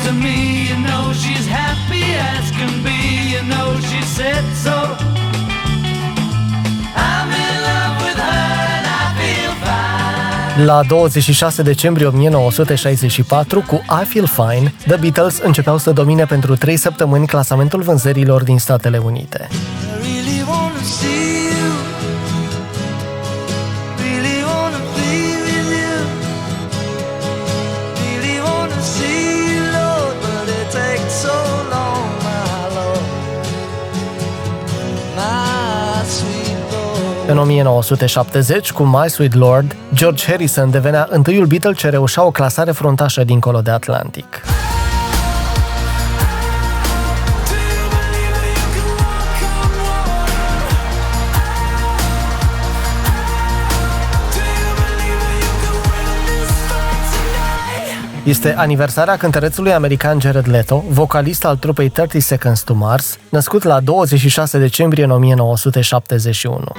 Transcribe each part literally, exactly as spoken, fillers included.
to me, you know she's happy as can be, you know she said so. I'm in love with her and I feel fine. La douăzeci și șase decembrie o mie nouă sute șaizeci și patru, cu I Feel Fine, The Beatles începeau să domine pentru trei săptămâni clasamentul vânzărilor din Statele Unite. În o mie nouă sute șaptezeci, cu My Sweet Lord, George Harrison devenea întâiul Beatle ce reușea o clasare fruntașă dincolo de Atlantic. Este aniversarea cântărețului american Jared Leto, vocalist al trupei thirty seconds to Mars, născut la douăzeci și șase decembrie în o mie nouă sute șaptezeci și unu.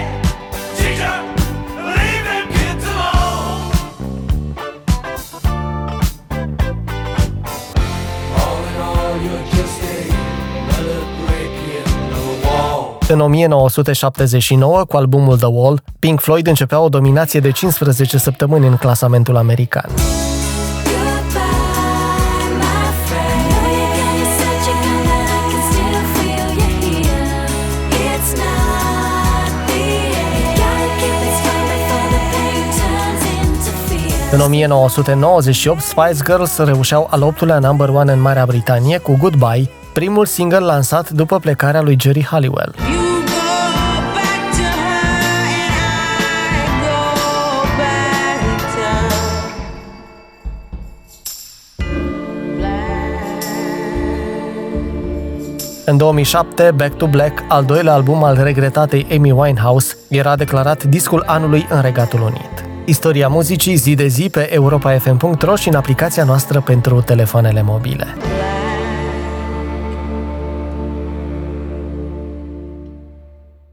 În o mie nouă sute șaptezeci și nouă, cu albumul The Wall, Pink Floyd începea o dominație de cincisprezece săptămâni în clasamentul american. În o mie nouă sute nouăzeci și opt, Spice Girls reușeau al optulea number one în Marea Britanie cu Goodbye, primul single lansat după plecarea lui Geri Halliwell. În două mii șapte, Back to Black, al doilea album al regretatei Amy Winehouse, era declarat discul anului în Regatul Unit. Istoria muzicii zi de zi pe europa f m punct r o și în aplicația noastră pentru telefoanele mobile.